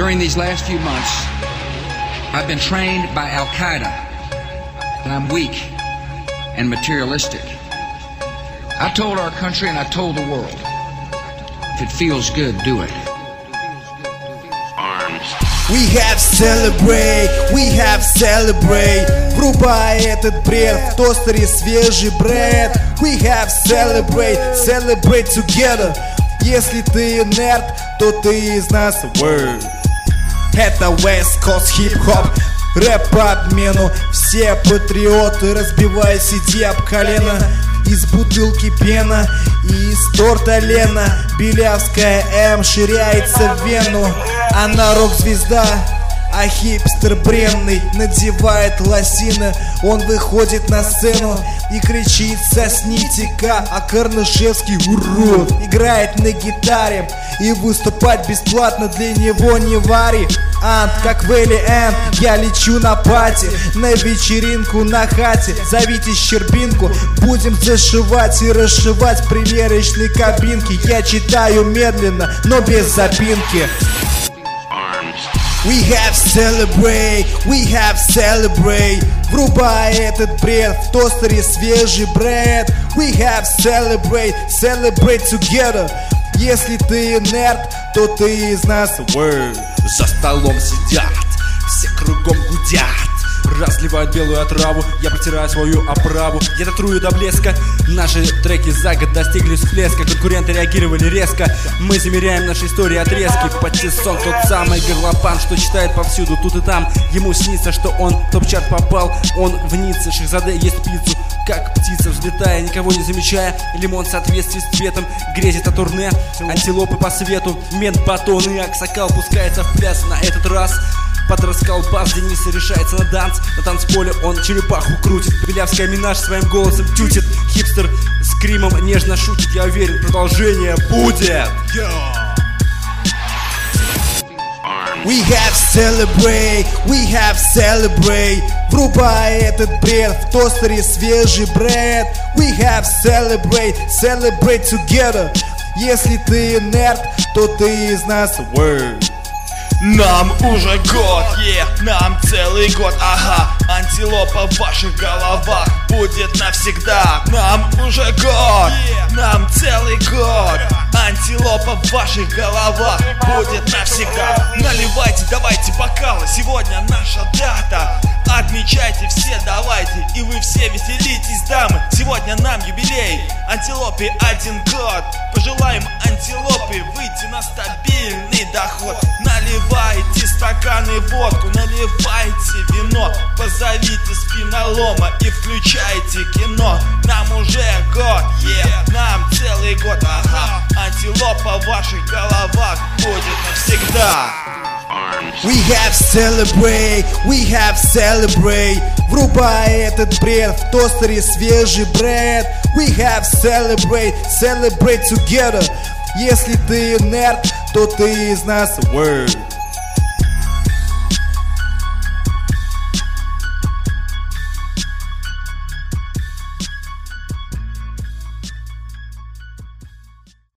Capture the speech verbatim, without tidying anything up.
During these last few months, I've been trained by Al-Qaeda that I'm weak and materialistic. I told our country and I told the world, if it feels good, do it. We have celebrate, we have celebrate. Врубай этот бред, в тостере свежий бред. We have celebrate, celebrate together. Если ты нерд, то ты из нас word. Это West Coast хип-хоп, рэп по обмену. Все патриоты, разбивай, сиди об колено. Из бутылки пена и из торта Лена. Белявская М ширяется в вену. Она рок-звезда, а хипстер бренный надевает лосины. Он выходит на сцену и кричит: сосните-ка, а Карнышевский урод играет на гитаре. И выступать бесплатно для него не вари. Ант, как Вэлли Энн, я лечу на пати, на вечеринку на хате. Зовите Щербинку, будем зашивать и расшивать примерочной кабинки. Я читаю медленно, но без запинки. We have celebrate, we have celebrate. Врубай этот бред, в тостере свежий бред. We have celebrate, celebrate together. Если ты нерд, то ты из нас word. За столом сидят, все кругом гудят, разливают белую отраву, я протираю свою оправу. Я дотрую до блеска. Наши треки за год достигли всплеска. Конкуренты реагировали резко. Мы замеряем наши истории отрезки. Патиссон тот самый горлопан, что читает повсюду, тут и там. Ему снится, что он в топ-чарт попал. Он в Ницце, Шахзаде ест пиццу, как птица взлетая, никого не замечая. Лимон в соответствии с цветом грезит о турне. Антилопы по свету, мент батон и аксакал пускается в пляс на этот раз. Подраскал бас, Дениса решается на данс. На танцполе он черепаху крутит. Белявская Минаж своим голосом тютит. Хипстер с кримом нежно шутит. Я уверен, продолжение будет. We have celebrate, we have celebrate. Врубай этот бред, в тостере свежий бред. We have celebrate, celebrate together. Если ты нерд, то ты из нас word. Нам уже год, yeah, нам целый год, ага. Антилопа в ваших головах будет навсегда. Нам уже год, yeah, нам целый год. Антилопа в ваших головах будет навсегда. Наливайте, давайте бокалы, сегодня наша дата. Отмечайте все, давайте, и вы все веселитесь, дамы. Сегодня нам юбилей, антилопе один год. Пожелаем антилопе выйти на стабильный доход. Наливайте стаканы водку, наливайте вино. Позовите спинолома и включайте кино. Нам уже год, yeah, нам целый год, ага. Антилопа в ваших головах будет навсегда. We have celebrate, we have celebrate. Врубай этот бред, в тостере свежий бред. We have celebrate, celebrate together. Если ты нерд, то ты из нас word.